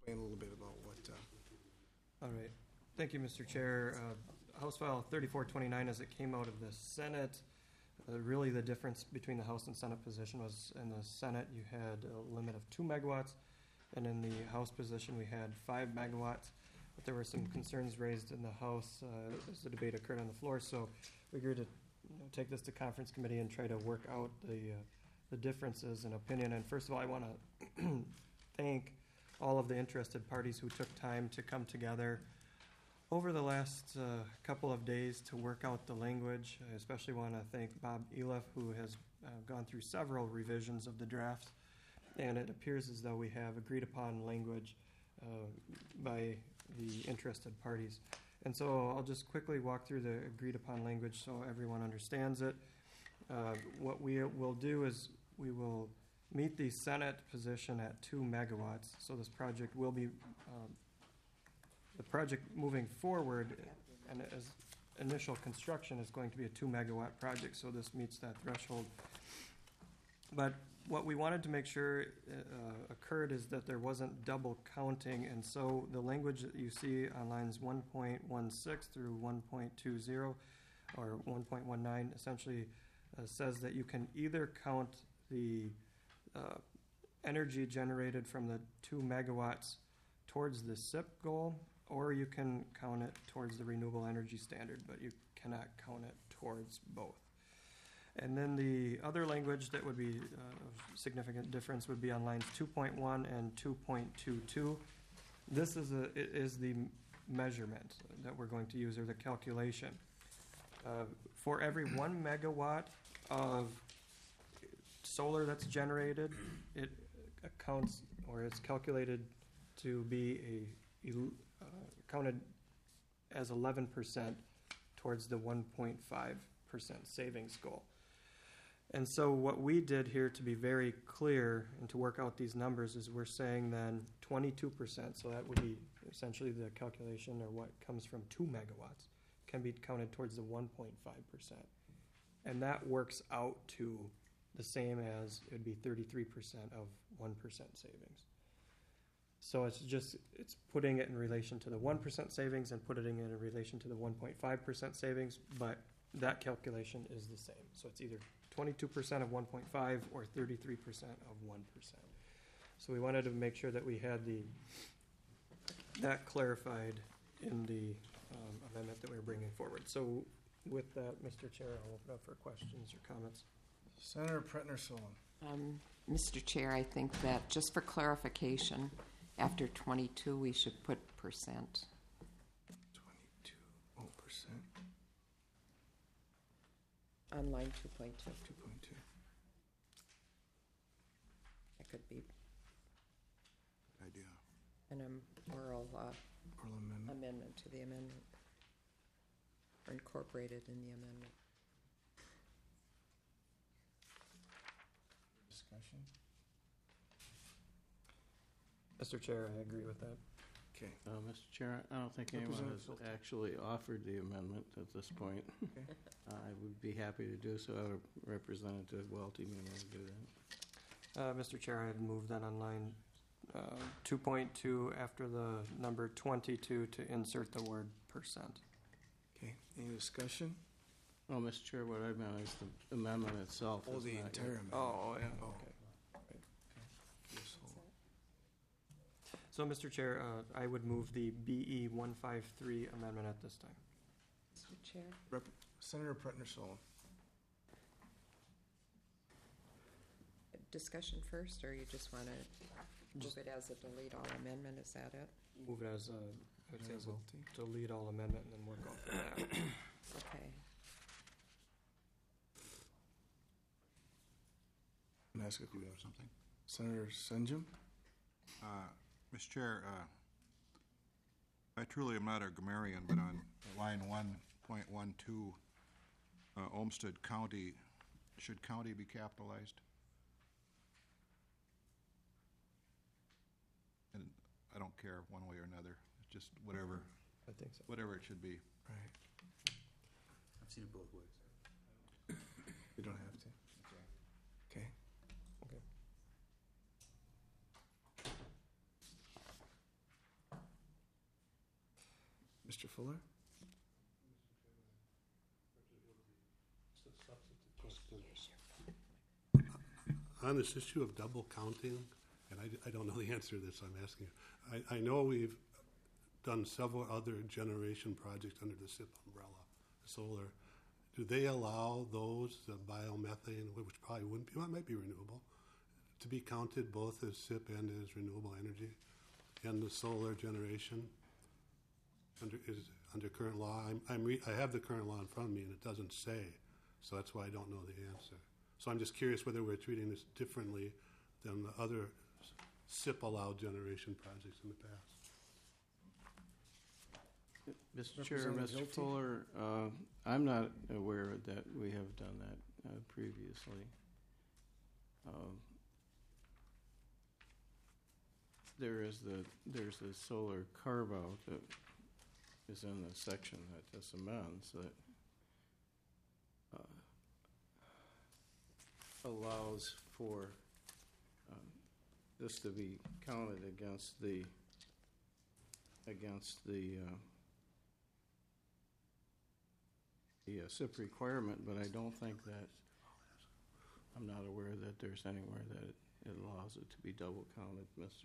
explain a little bit about what, All right. Thank you, Mr. Chair. House File 3429, as it came out of the Senate, really the difference between the House and Senate position was in the Senate you had a limit of 2 megawatts, and in the House position we had 5 megawatts. But there were some concerns raised in the House as the debate occurred on the floor, so we agreed to take this to conference committee and try to work out the differences in opinion. And first of all, I want to thank all of the interested parties who took time to come together over the last couple of days to work out the language. I especially want to thank Bob Eliff, who has gone through several revisions of the drafts, and it appears as though we have agreed upon language by the interested parties. And so I'll just quickly walk through the agreed upon language so everyone understands it. What we will do is we will meet the Senate position at 2 megawatts. So this project will be, the project moving forward and as initial construction is going to be a 2 megawatt project, so this meets that threshold. But what we wanted to make sure occurred is that there wasn't double counting, and so the language that you see on lines 1.16 through 1.20 or 1.19 essentially says that you can either count the energy generated from the 2 megawatts towards the SIP goal, or you can count it towards the renewable energy standard, but you cannot count it towards both. And then the other language that would be of significant difference would be on lines 2.1 and 2.22. This is the measurement that we're going to use, or the calculation. For every 1 megawatt of solar that's generated, it accounts or is calculated to be counted as 11% towards the 1.5% savings goal. And so what we did here, to be very clear and to work out these numbers, is we're saying then 22%, so that would be essentially the calculation, or what comes from 2 megawatts, can be counted towards the 1.5%. And that works out to the same as it would be 33% of 1% savings. So it's putting it in relation to the 1% savings and putting it in relation to the 1.5% savings, but that calculation is the same. So it's either 22% of 1.5 or 33% of 1%. So we wanted to make sure that we had that clarified in the amendment that we were bringing forward. So with that, Mr. Chair, I'll open up for questions or comments. Senator Pretner-Solon. Mr. Chair, I think that just for clarification, after 22, we should put percent. 22%. On line 2.2. 2.2. That could be Idea. an oral Oral amendment. amendment to the amendment, or incorporated in the amendment. Discussion? Mr. Chair, I agree with that. Okay. Mr. Chair, I don't think anyone has Representative Filton. actually offered the amendment at this point. Okay. I would be happy to do so. Representative Welty may want to do that. Mr. Chair, I'd move that on line 2.2 after the number 22 to insert the word percent. Okay. Any discussion? Oh, Mr. Chair, what I meant is the amendment itself. Oh, is the not entire yet. amendment. Oh, yeah, Oh. okay. Yes, hold on. So, Mr. Chair, I would move the BE 153 amendment at this time. Mr. Chair? Senator Pretner-Solon. Discussion first, or you just want to move it as a delete all amendment? Is that it? Move it as a Welty. delete all amendment and then work off of that. Okay. Can I ask a Do you have something? Senator Senjum? Mr. Chair, I truly am not a grammarian, but on line 1.12, Olmsted County, should county be capitalized? And I don't care one way or another, it's just whatever I think so. it should be. Right. I've seen it both ways. You don't have to. Okay. Okay. Mr. Fuller? On this issue of double counting, and I don't know the answer to this, I'm asking you. I know we've done several other generation projects under the SIP umbrella, solar. Do they allow those, the biomethane, which probably wouldn't be, well, it might be renewable, to be counted both as SIP and as renewable energy? And the solar generation under current law? I have the current law in front of me and it doesn't say, so that's why I don't know the answer. So I'm just curious whether we're treating this differently than the other SIP allowed generation projects in the past. Mr. Chair, Representative Mr. Hilty? Fuller, I'm not aware that we have done that previously. There's the solar carve out that is in the section that this amends that allows for this to be counted against the SIP requirement, but I don't think that, I'm not aware that there's anywhere that it allows it to be double counted. Mr.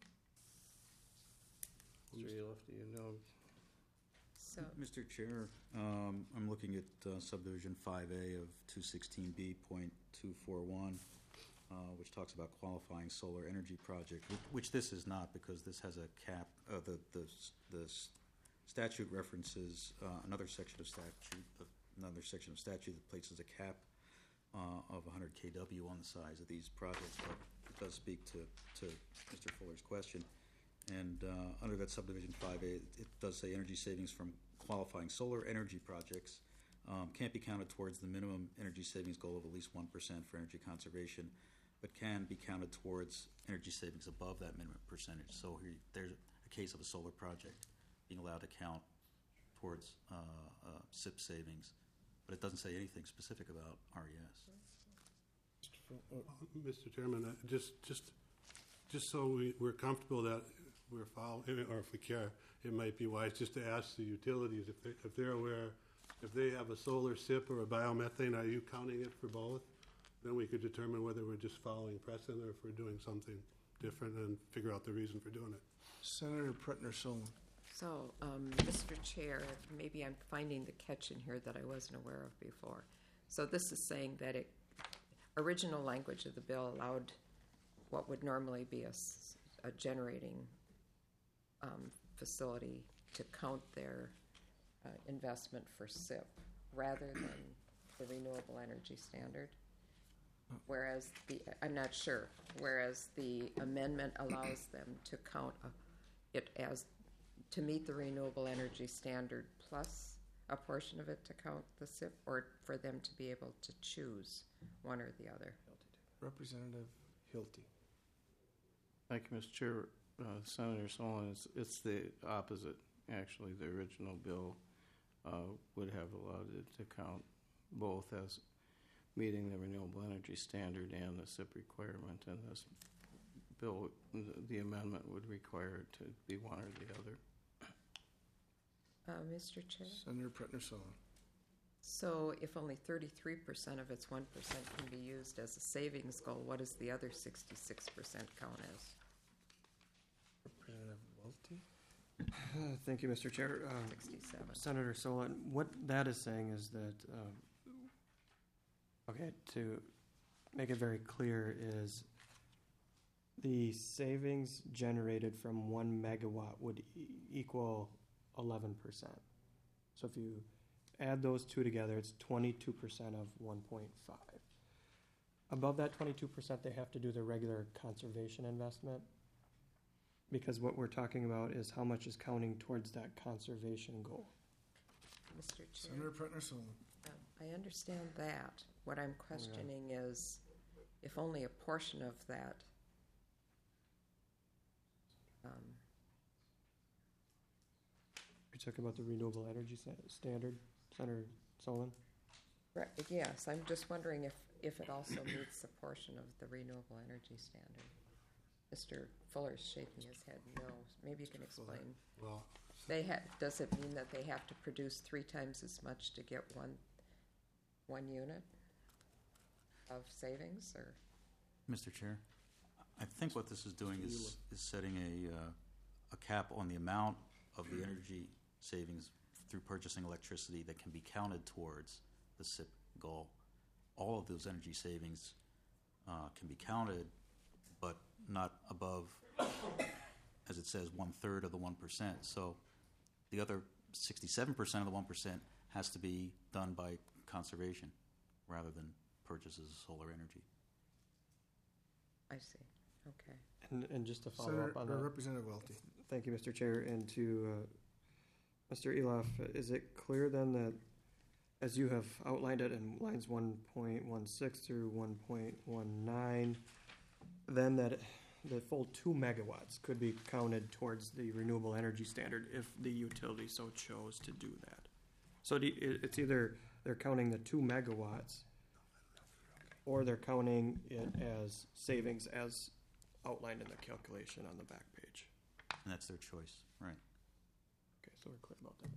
Eliff, do you know? So, Mr. Chair, I'm looking at subdivision 5A of 216B.241, which talks about qualifying solar energy project, which this is not, because this has a cap. The statute references another section of statute that places a cap of 100 kW on the size of these projects. But it does speak to Mr. Fuller's question. And under that subdivision 5A, it does say energy savings from qualifying solar energy projects can't be counted towards the minimum energy savings goal of at least 1% for energy conservation, but can be counted towards energy savings above that minimum percentage. So here, there's a case of a solar project being allowed to count towards SIP savings, but it doesn't say anything specific about RES. Mr. Chairman, just so we're comfortable that we're following, or if we care, it might be wise just to ask the utilities if they're aware, if they have a solar SIP or a biomethane, are you counting it for both? Then we could determine whether we're just following precedent or if we're doing something different and figure out the reason for doing it. Senator Pretner Solon. so, Mr. Chair, maybe I'm finding the catch in here that I wasn't aware of before. So this is saying that original language of the bill allowed what would normally be a generating facility to count their investment for SIP rather than the renewable energy standard. Whereas I'm not sure, whereas the amendment allows them to count it as, to meet the renewable energy standard plus a portion of it to count the SIP, or for them to be able to choose one or the other. Representative Hilty. Thank you, Mr. Chair. Senator Solon, it's the opposite. Actually, the original bill would have allowed it to count both as meeting the renewable energy standard and the SIP requirement, and this bill, the amendment would require it to be one or the other. Mr. Chair? Senator Pretner Solon. So if only 33% of its 1% can be used as a savings goal, what does the other 66% count as? Representative Welty. Thank you, Mr. Chair. 67. Senator Solon, what that is saying is that, to make it very clear, is the savings generated from 1 megawatt would equal 11%. So if you add those two together, it's 22% of 1.5. Above that 22%, they have to do the regular conservation investment, because what we're talking about is how much is counting towards that conservation goal. Mr. Chair, Senator Pretner Solon. I understand that. What I'm questioning is if only a portion of that You're talking about the renewable energy standard, Senator Solon? right, yes, I'm just wondering if it also meets a portion of the renewable energy standard. Mr. Fuller's shaking his head no. Maybe you can explain. Well, Does it mean that they have to produce 3 times as much to get one unit of savings, or? Mr. Chair, I think what this is doing is setting a cap on the amount of the energy savings through purchasing electricity that can be counted towards the SIP goal. All of those energy savings can be counted, but not above, as it says, 1/3 of the 1%. So the other 67% of the 1% has to be done by conservation rather than purchases of solar energy. I see, okay. And just to follow Senator, up on that. Representative Welty. Thank you, Mr. Chair. And to Mr. Eloff, is it clear then that, as you have outlined it in lines 1.16 through 1.19, then that the full 2 megawatts could be counted towards the renewable energy standard if the utility so chose to do that? So it's either they're counting the 2 megawatts or they're counting it as savings as outlined in the calculation on the back page. And that's their choice, right? Okay, so we're clear about that.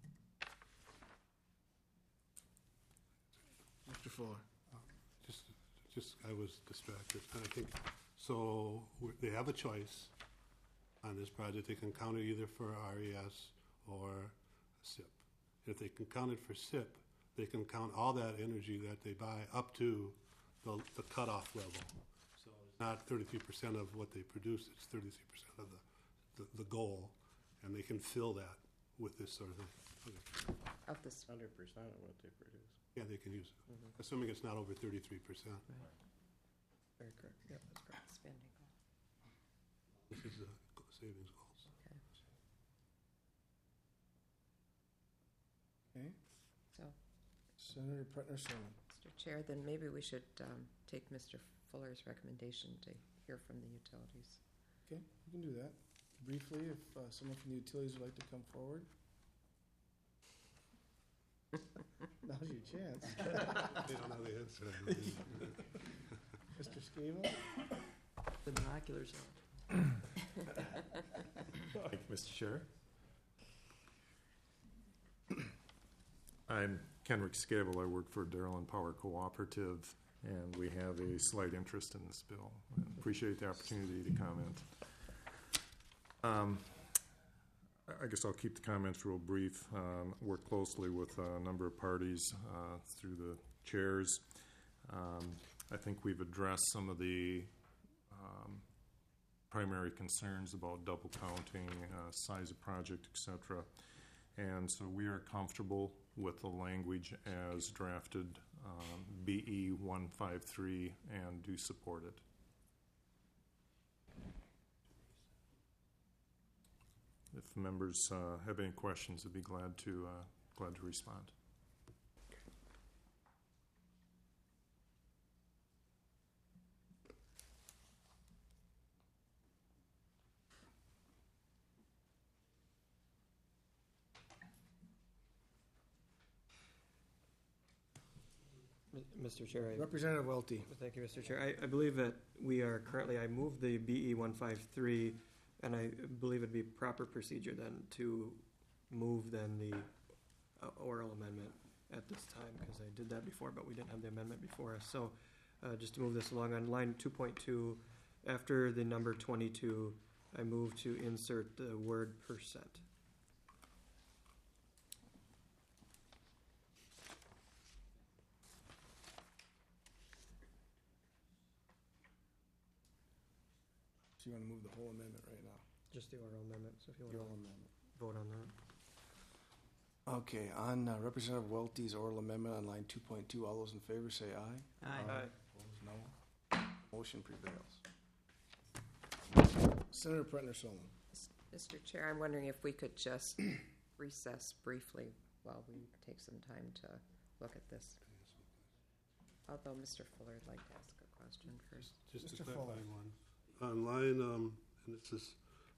Mr. Fuller. Just, I was distracted, and I think, so they have a choice on this project. They can count it either for RES or SIP. If they can count it for SIP, they can count all that energy that they buy up to the cutoff level. So it's not 33% of what they produce, it's 33% of the goal, and they can fill that with this sort of thing. Okay. Of this, 100% of what they produce. Yeah, they can use it, assuming it's not over 33%. Very correct. Yeah, that's correct. spending goal, This is the savings goals. okay. Okay. So, Senator Pretner Solon. Mr. Chair, then maybe we should take Mr. Fuller's recommendation to hear from the utilities. Okay, you can do that. Briefly, if someone from the utilities would like to come forward. Now's your chance. They don't know the answer. Mr. Scavone? The binoculars out. Thank you, Mr. Chair. I'm Kenrick Scable. I work for Darrellin Power Cooperative, and we have a slight interest in this bill. I appreciate the opportunity to comment. I guess I'll keep the comments real brief. Work closely with a number of parties through the chairs. I think we've addressed some of the primary concerns about double counting, size of project, etc. And so we are comfortable with the language as drafted, BE 153, and do support it. If members have any questions, I'd be glad to respond. Mr. Chair, Representative Welty. thank you, Mr. Chair. I believe that we are currently, I moved the BE 153, and I believe it'd be proper procedure then to move then the oral amendment at this time, because I did that before, but we didn't have the amendment before us. So just to move this along, on line 2.2, after the number 22, I move to insert the word percent. So you want to move the whole amendment right now? Just the oral amendment, so if you The want oral to amendment. vote on that. Okay, on Representative Welty's oral amendment on line 2.2, all those in favor say aye. Opposed, no. Motion prevails. Senator Pretner Solon. Mr. Chair, I'm wondering if we could just recess briefly while we take some time to look at this. Although Mr. Fuller would like to ask a question first. Just Mr. a clarifying Fuller. one. On line, and this is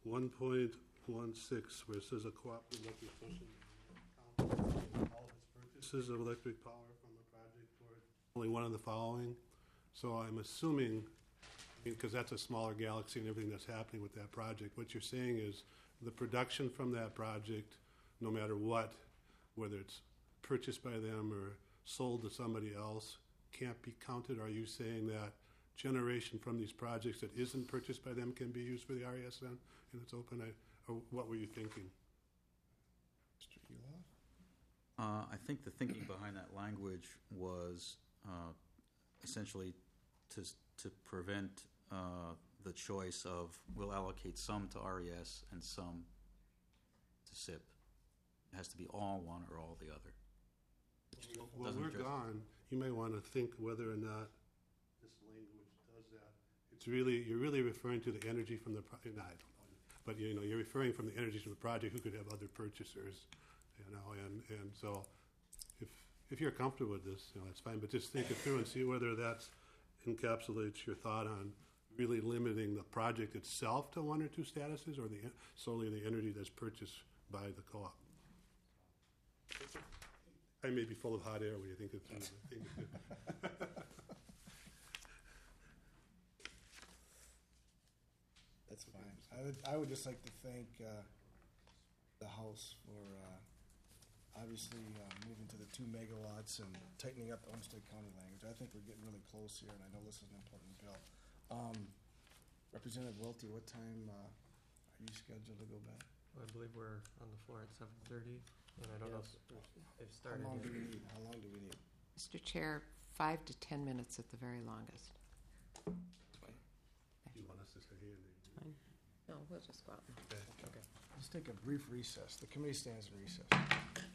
1.16, where it says a cooperative electric association all of its purchases of electric power from a project toward only one of the following. So I'm assuming, because that's a smaller galaxy and everything that's happening with that project, what you're saying is the production from that project, no matter what, whether it's purchased by them or sold to somebody else, can't be counted? Are you saying that generation from these projects that isn't purchased by them can be used for the RESN and it's open? Or what were you thinking? Mr. Eloff? I think the thinking behind that language was essentially to prevent the choice of we'll allocate some to RES and some to SIP. It has to be all one or all the other. Well, we're gone. You may want to think whether or not this language does that. It's really, you're really referring to the energy from the project. No, I don't know. But you're referring from the energy from the project who could have other purchasers, and so if you're comfortable with this, that's fine. But just think it through and see whether that encapsulates your thought on really limiting the project itself to one or two statuses, or solely the energy that's purchased by the co-op. I may be full of hot air when you think it through. That's fine. I would just like to thank the House for obviously moving to the 2 megawatts and tightening up the Olmsted County language. I think we're getting really close here, and I know this is an important bill. Representative Welty, what time are you scheduled to go back? I believe we're on the floor at 7:30, and I don't know if they've started How long yet. do we need? How long do we need? Mr. Chair, 5 to 10 minutes at the very longest. Do you want us to stay here? No, we'll just go out. Okay. Let's take a brief recess. The committee stands in recess.